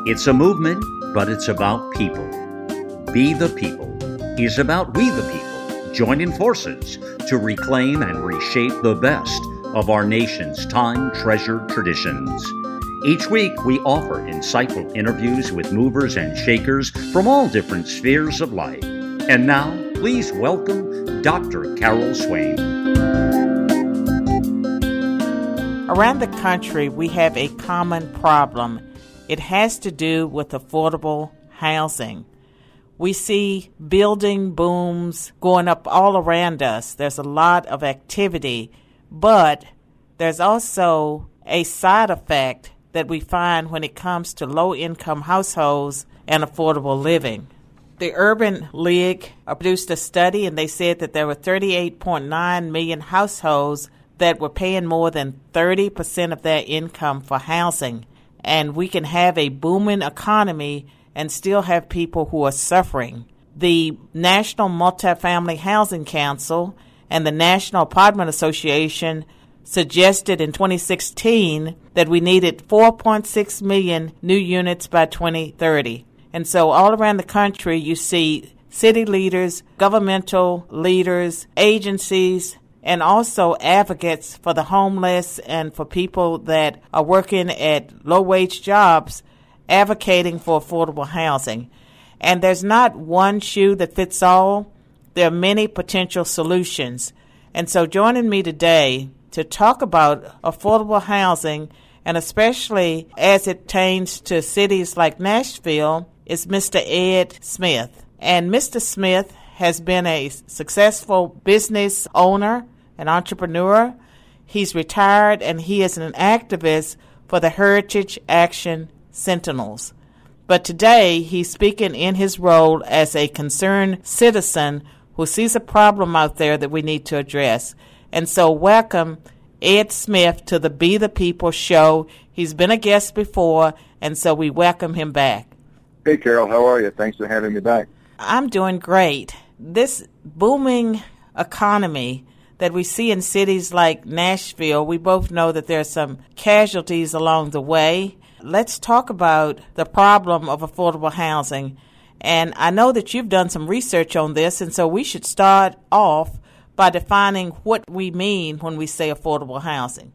It's a movement, but it's about people. Be the People is about we the people joining forces to reclaim and reshape the best of our nation's time-treasured traditions. Each week, we offer insightful interviews with movers and shakers from all different spheres of life. And now, please welcome Dr. Carol Swain. Around the country, we have a common problem. It has to do with affordable housing. We see building booms going up all around us. There's a lot of activity, but there's also a side effect that we find when it comes to low-income households and affordable living. The Urban League produced a study, and they said that there were 38.9 million households that were paying more than 30% of their income for housing. And we can have a booming economy and still have people who are suffering. The National Multifamily Housing Council and the National Apartment Association suggested in 2016 that we needed 4.6 million new units by 2030. And so all around the country, you see city leaders, governmental leaders, agencies, and also advocates for the homeless and for people that are working at low-wage jobs advocating for affordable housing. And there's not one shoe that fits all. There are many potential solutions. And so joining me today to talk about affordable housing, and especially as it pertains to cities like Nashville, is Mr. Ed Smith. And Mr. Smith has been a successful business owner, an entrepreneur. He's retired, and he is an activist for the Heritage Action Sentinels. But today, he's speaking in his role as a concerned citizen who sees a problem out there that we need to address. And so welcome Ed Smith to the Be the People show. He's been a guest before, and so we welcome him back. Hey, Carol, how are you? Thanks for having me back. I'm doing great. This booming economy that we see in cities like Nashville, we both know that there are some casualties along the way. Let's talk about the problem of affordable housing. And I know that you've done some research on this, and so we should start off by defining what we mean when we say affordable housing.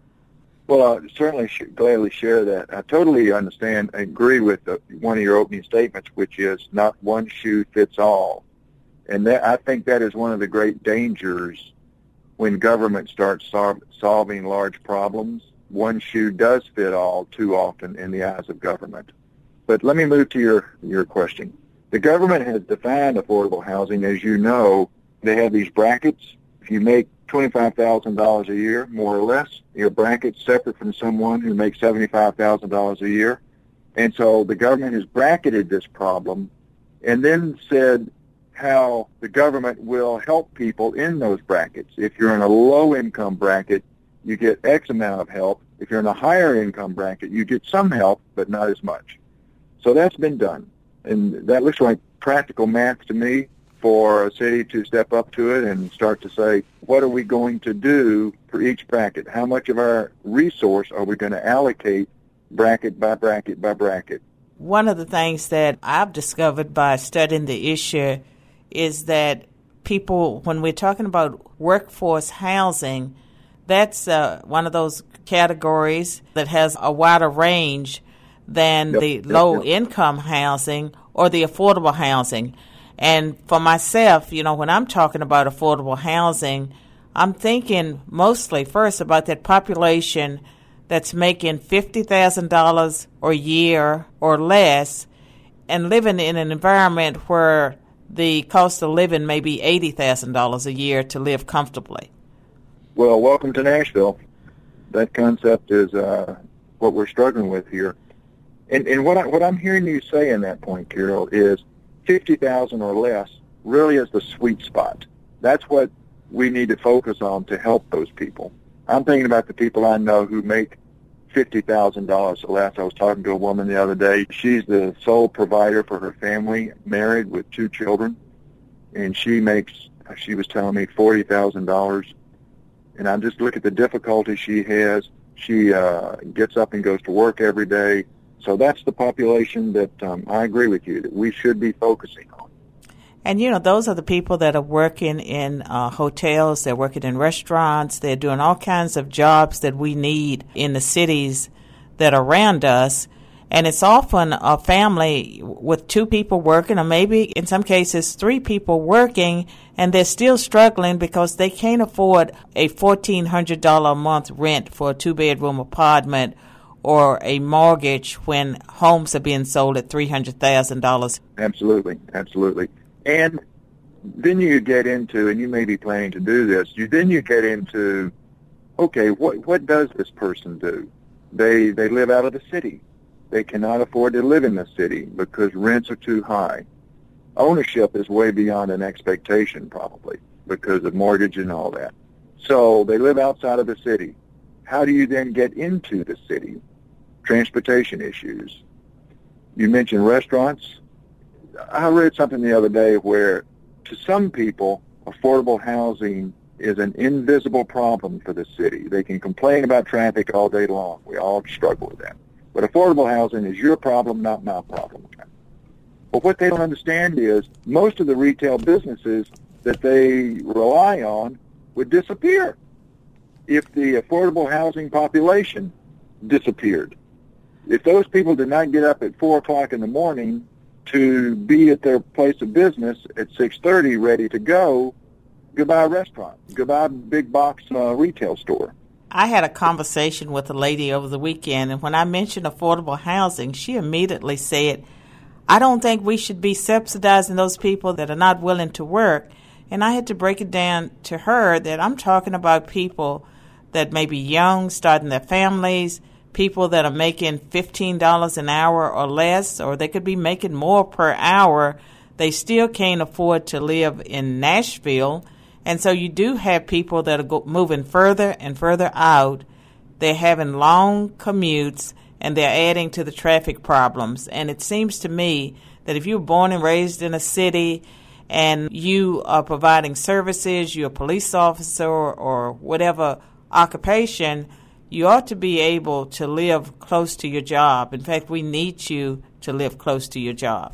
Well, I certainly should gladly share that. I totally understand and agree with one of your opening statements, which is not one shoe fits all. And that, I think that is one of the great dangers when government starts solving large problems. One shoe does fit all too often in the eyes of government. But let me move to your question. The government has defined affordable housing. As you know, they have these brackets. If you make $25,000 a year, more or less, your bracket's separate from someone who makes $75,000 a year. And so the government has bracketed this problem and then said how the government will help people in those brackets. If you're in a low-income bracket, you get X amount of help. If you're in a higher income bracket, you get some help, but not as much. So that's been done. And that looks like practical math to me for a city to step up to it and start to say, what are we going to do for each bracket? How much of our resource are we going to allocate bracket by bracket by bracket? One of the things that I've discovered by studying the issue is that people, when we're talking about workforce housing, that's one of those categories that has a wider range than the low-income housing or the affordable housing. And for myself, when I'm talking about affordable housing, I'm thinking mostly first about that population that's making $50,000 a year or less and living in an environment where the cost of living may be $80,000 a year to live comfortably. Well, welcome to Nashville. That concept is what we're struggling with here. And what I'm hearing you say in that point, Carol, is 50,000 or less really is the sweet spot. That's what we need to focus on to help those people. I'm thinking about the people I know who make $50,000 or less. I was talking to a woman the other day. She's the sole provider for her family, married with 2 children, and she was telling me $40,000. And I just look at the difficulty she has. She gets up and goes to work every day. So that's the population that I agree with you that we should be focusing on. And, those are the people that are working in hotels, they're working in restaurants, they're doing all kinds of jobs that we need in the cities that are around us. And it's often a family with 2 people working, or maybe in some cases 3 people working, and they're still struggling because they can't afford a $1,400 a month rent for a 2-bedroom apartment or a mortgage when homes are being sold at $300,000. Absolutely. And then you get into, and you may be planning to do this, you get into, okay, what does this person do? They live out of the city. They cannot afford to live in the city because rents are too high. Ownership is way beyond an expectation probably because of mortgage and all that. So they live outside of the city. How do you then get into the city? Transportation issues. You mentioned restaurants. I read something the other day where to some people, affordable housing is an invisible problem for the city. They can complain about traffic all day long. We all struggle with that. But affordable housing is your problem, not my problem. But what they don't understand is most of the retail businesses that they rely on would disappear if the affordable housing population disappeared. If those people did not get up at 4 o'clock in the morning to be at their place of business at 6:30 ready to go, goodbye restaurant, goodbye big box retail store. I had a conversation with a lady over the weekend, and when I mentioned affordable housing, she immediately said, I don't think we should be subsidizing those people that are not willing to work. And I had to break it down to her that I'm talking about people that may be young, starting their families, people that are making $15 an hour or less, or they could be making more per hour. They still can't afford to live in Nashville. And so you do have people that are moving further and further out. They're having long commutes, and they're adding to the traffic problems. And it seems to me that if you were born and raised in a city and you are providing services, you're a police officer or whatever occupation, you ought to be able to live close to your job. In fact, we need you to live close to your job.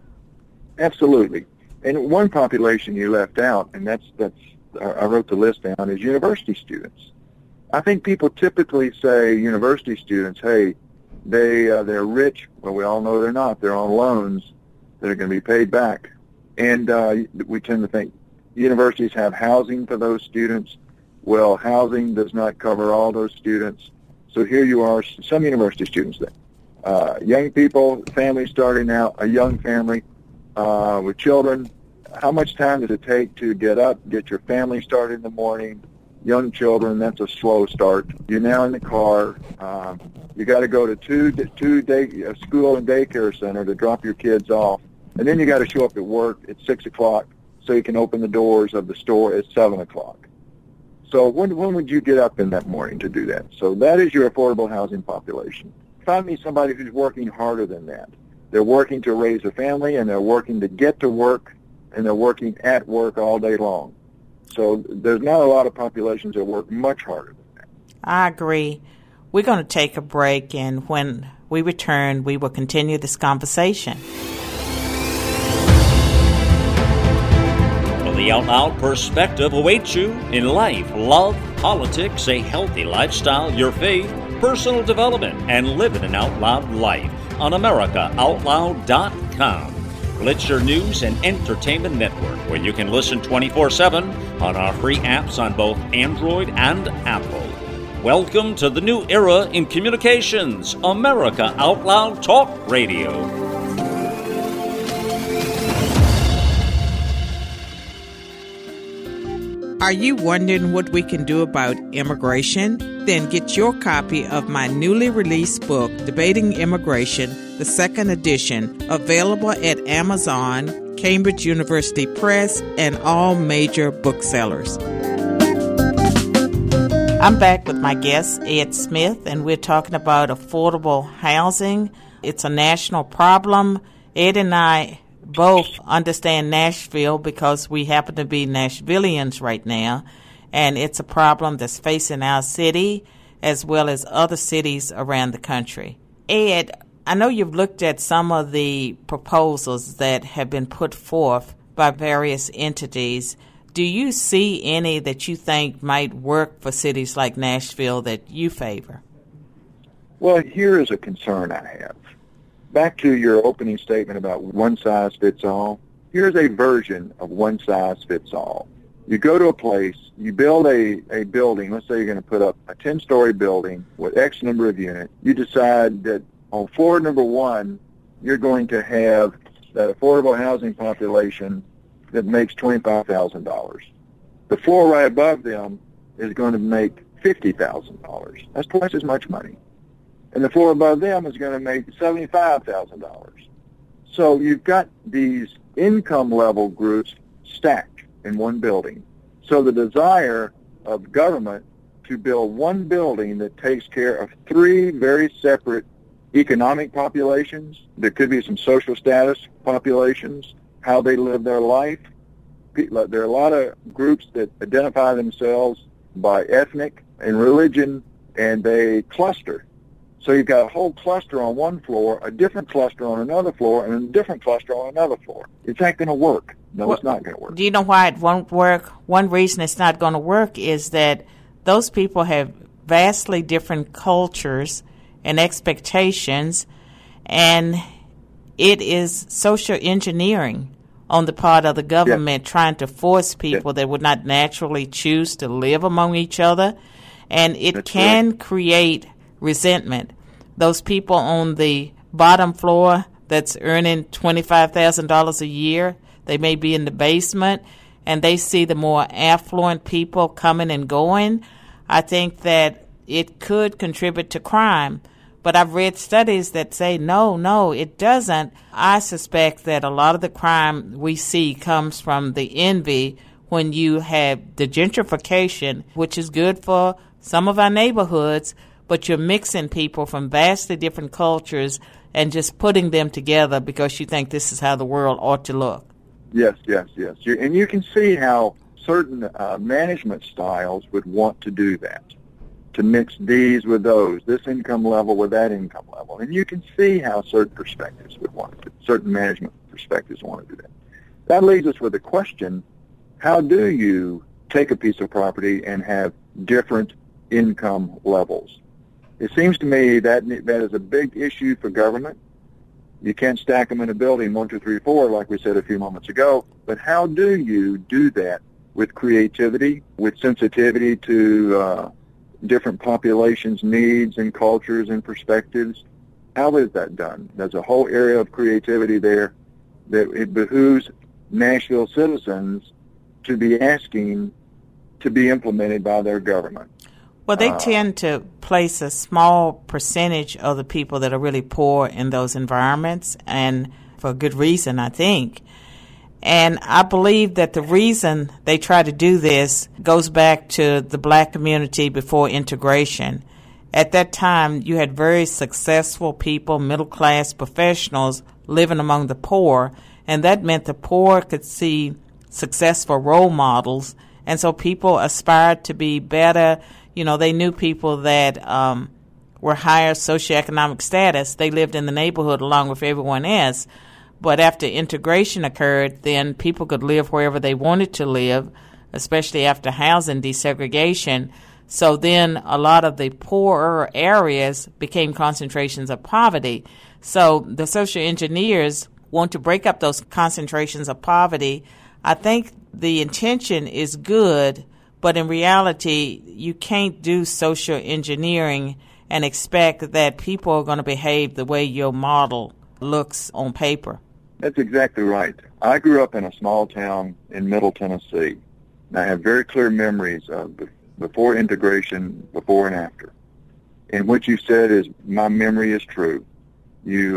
Absolutely. And one population you left out, and that's I wrote the list down, is university students. I think people typically say university students, hey, they're rich. Well, we all know they're not. They're on loans that are going to be paid back. And we tend to think universities have housing for those students. Well, housing does not cover all those students. So here you are, some university students then. Young people, families starting out, a young family with children. How much time does it take to get up, get your family started in the morning? Young children, that's a slow start. You're now in the car. You got to go to two school and daycare center to drop your kids off. And then you got to show up at work at 6 o'clock so you can open the doors of the store at 7 o'clock. So when would you get up in that morning to do that? So that is your affordable housing population. Find me somebody who's working harder than that. They're working to raise a family, and they're working to get to work, and they're working at work all day long. So there's not a lot of populations that work much harder than that. I agree. We're going to take a break, and when we return, we will continue this conversation. The Out Loud perspective awaits you in life, love, politics, a healthy lifestyle, your faith, personal development, and living an out loud life on AmericaOutloud.com. Blitzer News and Entertainment Network, where you can listen 24/7 on our free apps on both Android and Apple. Welcome to the new era in communications, America Out Loud Talk Radio. Are you wondering what we can do about immigration? Then get your copy of my newly released book, Debating Immigration, the second edition, available at Amazon, Cambridge University Press, and all major booksellers. I'm back with my guest, Ed Smith, and we're talking about affordable housing. It's a national problem. Ed and I both understand Nashville because we happen to be Nashvillians right now, and it's a problem that's facing our city as well as other cities around the country. Ed, I know you've looked at some of the proposals that have been put forth by various entities. Do you see any that you think might work for cities like Nashville that you favor? Well, here is a concern I have. Back to your opening statement about one size fits all. Here's a version of one size fits all. You go to a place, you build a building. Let's say you're going to put up a 10-story building with X number of units. You decide that on floor number 1, you're going to have that affordable housing population that makes $25,000. The floor right above them is going to make $50,000. That's twice as much money. And the floor above them is going to make $75,000. So you've got these income level groups stacked in one building. So the desire of government to build one building that takes care of 3 very separate economic populations, there could be some social status populations, how they live their life. There are a lot of groups that identify themselves by ethnic and religion, and they cluster. So you've got a whole cluster on one floor, a different cluster on another floor, and a different cluster on another floor. It's not going to work. No, it's not going to work. Do you know why it won't work? One reason it's not going to work is that those people have vastly different cultures and expectations, and it is social engineering on the part of the government trying to force people that would not naturally choose to live among each other, and it can create resentment. Those people on the bottom floor that's earning $25,000 a year, they may be in the basement, and they see the more affluent people coming and going. I think that it could contribute to crime. But I've read studies that say, no, it doesn't. I suspect that a lot of the crime we see comes from the envy when you have the gentrification, which is good for some of our neighborhoods, but you're mixing people from vastly different cultures and just putting them together because you think this is how the world ought to look. Yes. And you can see how certain management styles would want to do that, to mix these with those, this income level with that income level. And you can see how certain perspectives would want to, certain management perspectives want to do that. That leaves us with the question, how do you take a piece of property and have different income levels? It seems to me that is a big issue for government. You can't stack them in a building 1, 2, 3, 4 like we said a few moments ago. But how do you do that with creativity, with sensitivity to different populations' needs and cultures and perspectives? How is that done? There's a whole area of creativity there that it behooves Nashville citizens to be asking to be implemented by their government. Well, they tend to place a small percentage of the people that are really poor in those environments, and for good reason, I think. And I believe that the reason they try to do this goes back to the black community before integration. At that time, you had very successful people, middle-class professionals, living among the poor, and that meant the poor could see successful role models, and so people aspired to be better. You know, they knew people that were higher socioeconomic status. They lived in the neighborhood along with everyone else. But after integration occurred, then people could live wherever they wanted to live, especially after housing desegregation. So then a lot of the poorer areas became concentrations of poverty. So the social engineers want to break up those concentrations of poverty. I think the intention is good, but in reality, you can't do social engineering and expect that people are going to behave the way your model looks on paper. That's exactly right. I grew up in a small town in Middle Tennessee, and I have very clear memories of before integration, before and after. And what you said is, my memory is true. You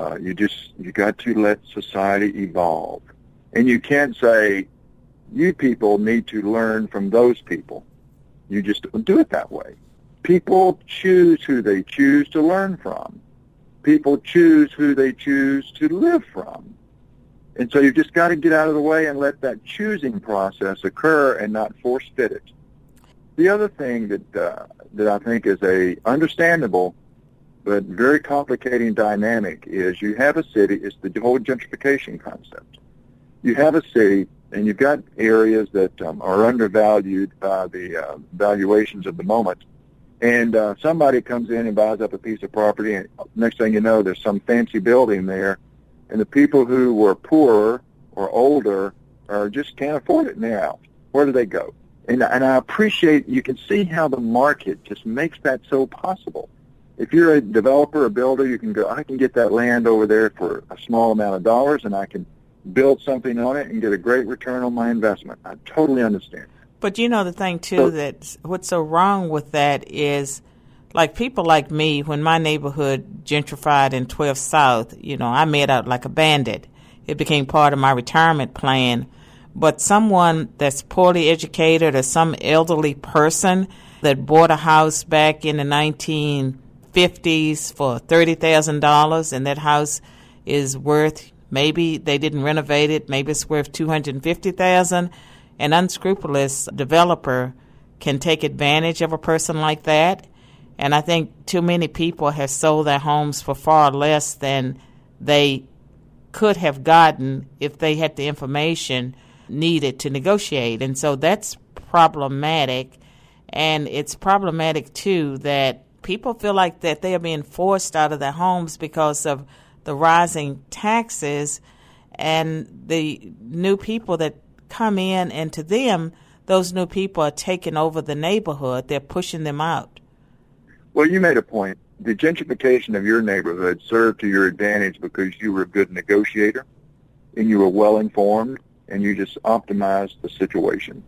got to let society evolve. And you can't say, you people need to learn from those people. You just don't do it that way. People choose who they choose to learn from. People choose who they choose to live from. And so you've just got to get out of the way and let that choosing process occur and not force-fit it. The other thing that I think is understandable but very complicating dynamic is you have a city, it's the whole gentrification concept. You have a city, and you've got areas that are undervalued by the valuations of the moment, and somebody comes in and buys up a piece of property, and next thing you know, there's some fancy building there, and the people who were poorer or older just can't afford it now. Where do they go? And I appreciate, you can see how the market just makes that so possible. If you're a developer or builder, you can go, I can get that land over there for a small amount of dollars, and I can build something on it and get a great return on my investment. I totally understand. But you know the thing, too, that what's so wrong with that is, like people like me, when my neighborhood gentrified in 12th South, I made out like a bandit. It became part of my retirement plan. But someone that's poorly educated or some elderly person that bought a house back in the 1950s for $30,000, and that house is worth, maybe they didn't renovate it, maybe it's worth $250,000, an unscrupulous developer can take advantage of a person like that. And I think too many people have sold their homes for far less than they could have gotten if they had the information needed to negotiate. And so that's problematic. And it's problematic, too, that people feel like that they are being forced out of their homes because of the rising taxes and the new people that come in, and to them, those new people are taking over the neighborhood. They're pushing them out. Well, you made a point. The gentrification of your neighborhood served to your advantage because you were a good negotiator and you were well-informed and you just optimized the situation.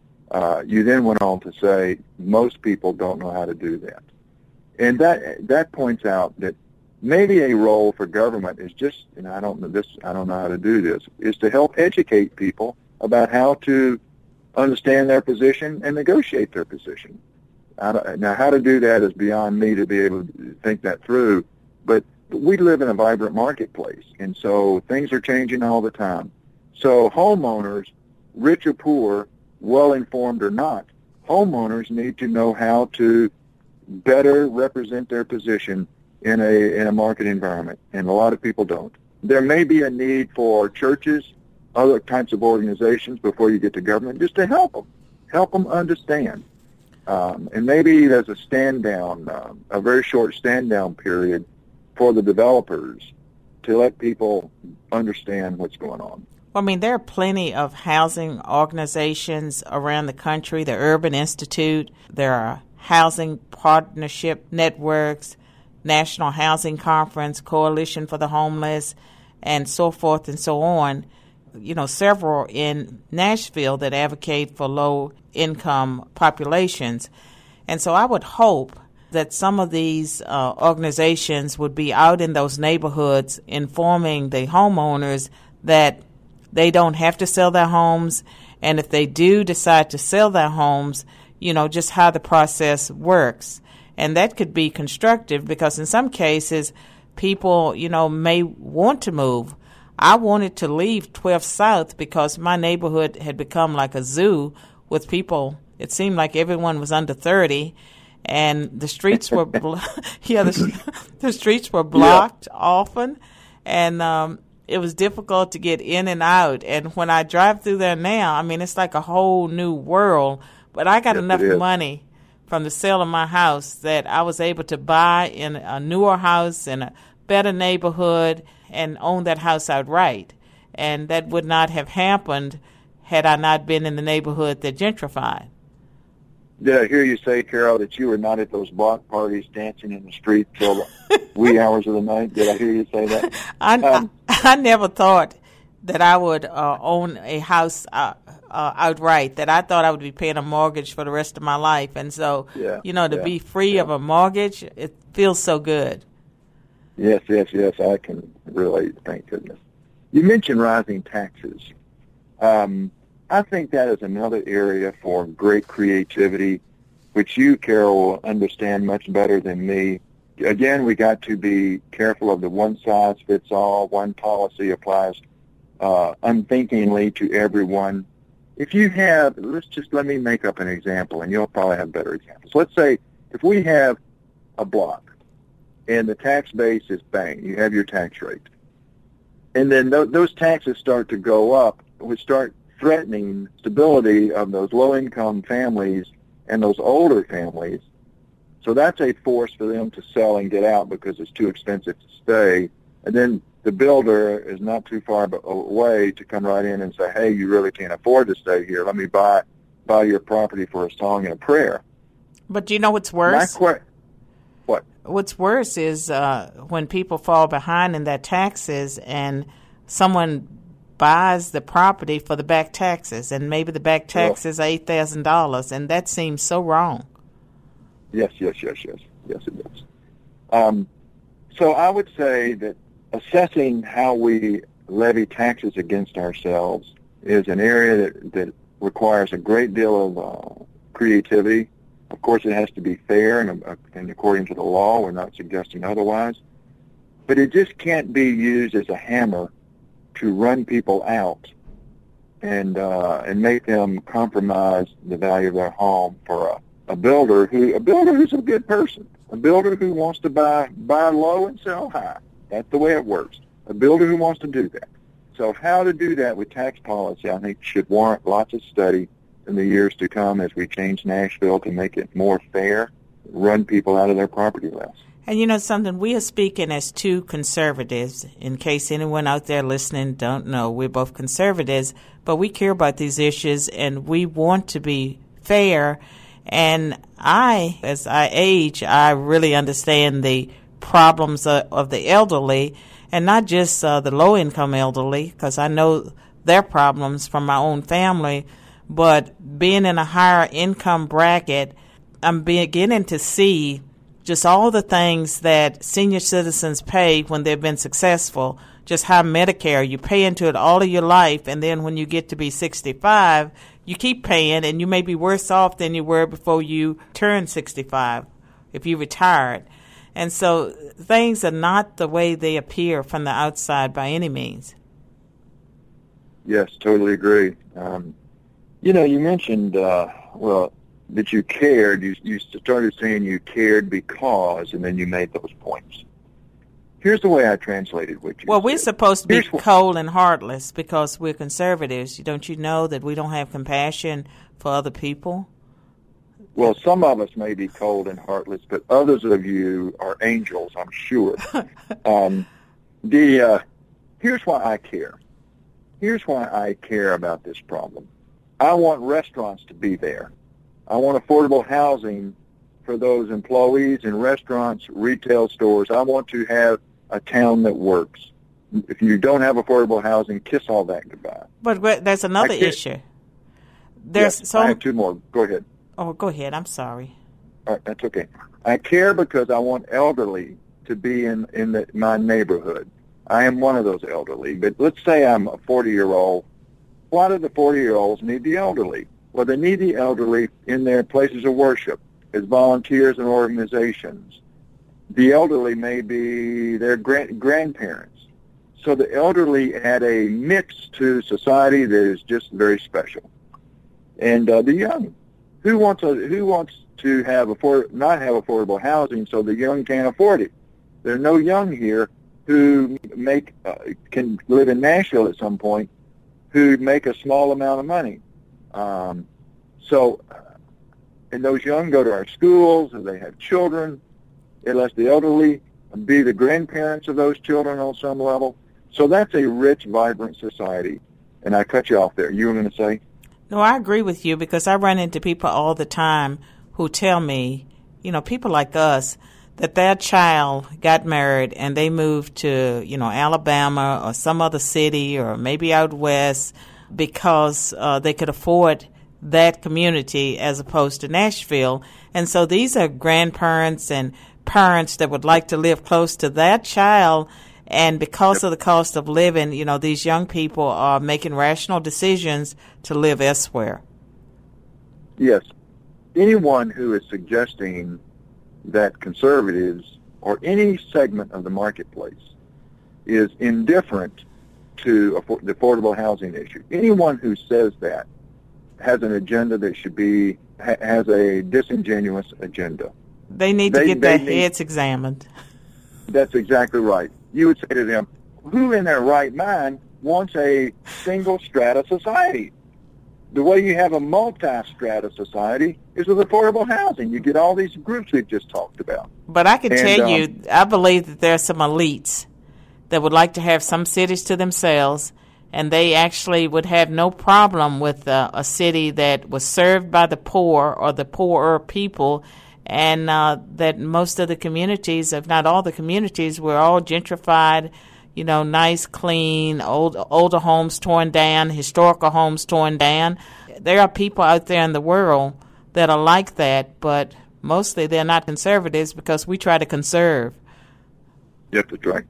You then went on to say most people don't know how to do that. And that points out that maybe a role for government is just, and I don't know how to do this, is to help educate people about how to understand their position and negotiate their position. Now, how to do that is beyond me to be able to think that through, but we live in a vibrant marketplace, and so things are changing all the time. So homeowners, rich or poor, well-informed or not, homeowners need to know how to better represent their position in a market environment, and a lot of people don't. There may be a need for churches, other types of organizations before you get to government, just to help them understand. And maybe there's a stand-down, a very short stand-down period for the developers to let people understand what's going on. Well, I mean, there are plenty of housing organizations around the country, the Urban Institute, there are housing partnership networks, National Housing Conference, Coalition for the Homeless, and so forth and so on. Several in Nashville that advocate for low-income populations. And so I would hope that some of these organizations would be out in those neighborhoods informing the homeowners that they don't have to sell their homes, and if they do decide to sell their homes, just how the process works. And that could be constructive because in some cases, people, may want to move. I wanted to leave 12th South because my neighborhood had become like a zoo with people. It seemed like everyone was under 30, and the streets were the streets were blocked often, and it was difficult to get in and out. And when I drive through there now, I mean, it's like a whole new world. But I got enough money from the sale of my house that I was able to buy in a newer house in a better neighborhood and own that house outright. And that would not have happened had I not been in the neighborhood that gentrified. Did I hear you say, Carol, that you were not at those block parties dancing in the street till the wee hours of the night? Did I hear you say that? I never thought that I would own a house outright, that I thought I would be paying a mortgage for the rest of my life. And so, to be free of a mortgage, it feels so good. Yes, I can relate, thank goodness. You mentioned rising taxes. I think that is another area for great creativity, which you, Carol, will understand much better than me. Again, we got to be careful of the one-size-fits-all, one policy applies unthinkingly to everyone. If you have, let me make up an example, and you'll probably have better examples. Let's say if we have a block, and the tax base is bang. You have your tax rate. And then those taxes start to go up, which start threatening stability of those low-income families and those older families. So that's a force for them to sell and get out because it's too expensive to stay. And then the builder is not too far away to come right in and say, hey, you really can't afford to stay here. Let me buy your property for a song and a prayer. But do you know what's worse? What? What's worse is when people fall behind in their taxes and someone buys the property for the back taxes, and maybe the back taxes are $8,000, and that seems so wrong. Yes, it does. So I would say that assessing how we levy taxes against ourselves is an area that requires a great deal of creativity. Of course, it has to be fair and according to the law. We're not suggesting otherwise. But it just can't be used as a hammer to run people out and make them compromise the value of their home for a builder who's a good person, a builder who wants to buy low and sell high. That's the way it works. A builder who wants to do that. So how to do that with tax policy, I think, should warrant lots of study in the years to come as we change Nashville to make it more fair, run people out of their property less. And you know something, we are speaking as two conservatives. In case anyone out there listening don't know, we're both conservatives, but we care about these issues and we want to be fair. And as I age, I really understand the problems of the elderly, and not just the low-income elderly, because I know their problems from my own family. But being in a higher income bracket, I'm beginning to see just all the things that senior citizens pay when they've been successful, just how Medicare, you pay into it all of your life, and then when you get to be 65, you keep paying, and you may be worse off than you were before you turned 65 if you retired. And so things are not the way they appear from the outside by any means. Yes, totally agree. You mentioned, that you cared. You started saying you cared because, and then you made those points. Here's the way I translated what you said. Well, we're supposed to be cold and heartless because we're conservatives. Don't you know that we don't have compassion for other people? Well, some of us may be cold and heartless, but others of you are angels, I'm sure. Here's why I care. Here's why I care about this problem. I want restaurants to be there. I want affordable housing for those employees in restaurants, retail stores. I want to have a town that works. If you don't have affordable housing, kiss all that goodbye. But there's another issue. I have two more. Go ahead. Oh, go ahead. I'm sorry. All right, that's okay. I care because I want elderly to be in my neighborhood. I am one of those elderly. But let's say I'm a 40-year-old. Why do the 40-year-olds need the elderly? Well, they need the elderly in their places of worship as volunteers and organizations. The elderly may be their grandparents. So the elderly add a mix to society that is just very special. And the young, who wants to not have affordable housing so the young can't afford it? There are no young here who can live in Nashville at some point who make a small amount of money. And those young go to our schools, and they have children. It lets the elderly be the grandparents of those children on some level. So that's a rich, vibrant society. And I cut you off there. You were going to say? No, I agree with you because I run into people all the time who tell me, people like us, that their child got married and they moved to, Alabama or some other city or maybe out west because they could afford that community as opposed to Nashville. And so these are grandparents and parents that would like to live close to that child. And because of the cost of living, these young people are making rational decisions to live elsewhere. Yes. Anyone who is suggesting that conservatives or any segment of the marketplace is indifferent to the affordable housing issue, anyone who says that has an agenda that has a disingenuous agenda. They need to get their heads examined. That's exactly right. You would say to them, who in their right mind wants a single strata society? The way you have a multi-strata society is with affordable housing. You get all these groups we've just talked about. But I can tell you, I believe that there are some elites that would like to have some cities to themselves, and they actually would have no problem with a city that was served by the poor or the poorer people, and that most of the communities, if not all the communities, were all gentrified, nice, clean, older homes torn down, historical homes torn down. There are people out there in the world that are like that, but mostly they're not conservatives because we try to conserve. Yep, that's right.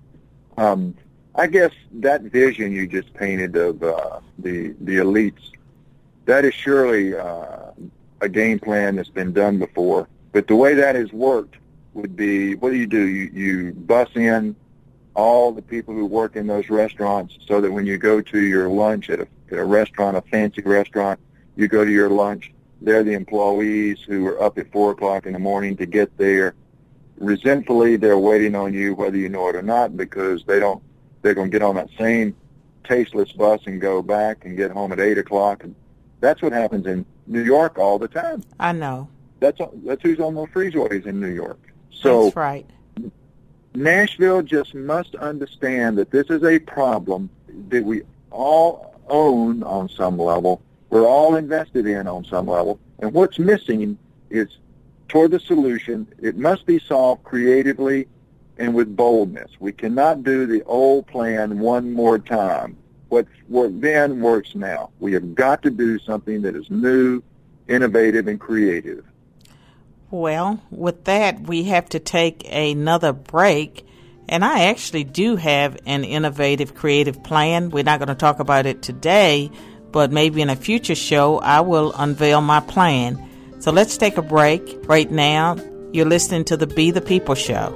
I guess that vision you just painted of the elites, that is surely a game plan that's been done before. But the way that has worked would be, what do? You bus in all the people who work in those restaurants so that when you go to your lunch at a restaurant, a fancy restaurant, you go to your lunch, they're the employees who are up at 4 o'clock in the morning to get there. Resentfully, they're waiting on you whether you know it or not, because they're going to get on that same tasteless bus and go back and get home at 8 o'clock. And that's what happens in New York all the time. I know. That's who's on those freeways in New York. So that's right. Nashville just must understand that this is a problem that we all own on some level. We're all invested in on some level. And what's missing is toward the solution. It must be solved creatively and with boldness. We cannot do the old plan one more time. What then works now. We have got to do something that is new, innovative, and creative. Well, with that, we have to take another break. And I actually do have an innovative, creative plan. We're not going to talk about it today, but maybe in a future show, I will unveil my plan. So let's take a break right now. You're listening to the Be the People Show.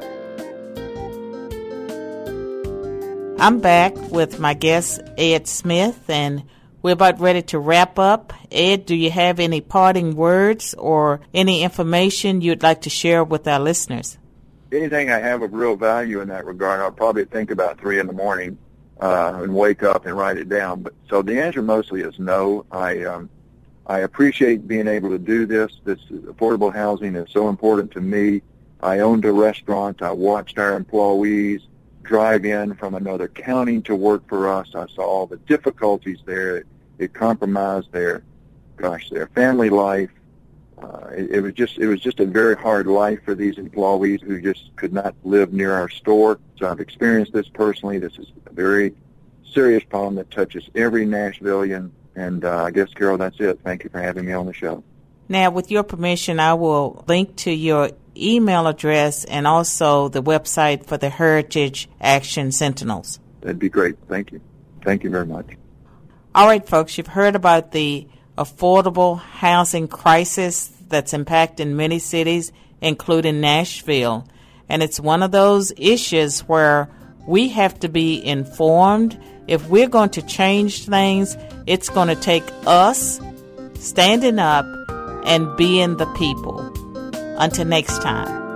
I'm back with my guest, Ed Smith, and we're about ready to wrap up. Ed, do you have any parting words or any information you'd like to share with our listeners? Anything I have of real value in that regard, I'll probably think about 3 in the morning and wake up and write it down. But so the answer mostly is no. I appreciate being able to do this. This affordable housing is so important to me. I owned a restaurant. I watched our employees drive in from another county to work for us. I saw all the difficulties there. It compromised their family life. It was just a very hard life for these employees who just could not live near our store. So I've experienced this personally. This is a very serious problem that touches every Nashvilleian. And I guess, Carol, that's it. Thank you for having me on the show. Now, with your permission, I will link to your email address and also the website for the Heritage Action Sentinels. That'd be great. Thank you. Thank you very much. All right, folks, you've heard about the affordable housing crisis that's impacting many cities, including Nashville. And it's one of those issues where we have to be informed. If we're going to change things, it's going to take us standing up and being the people. Until next time.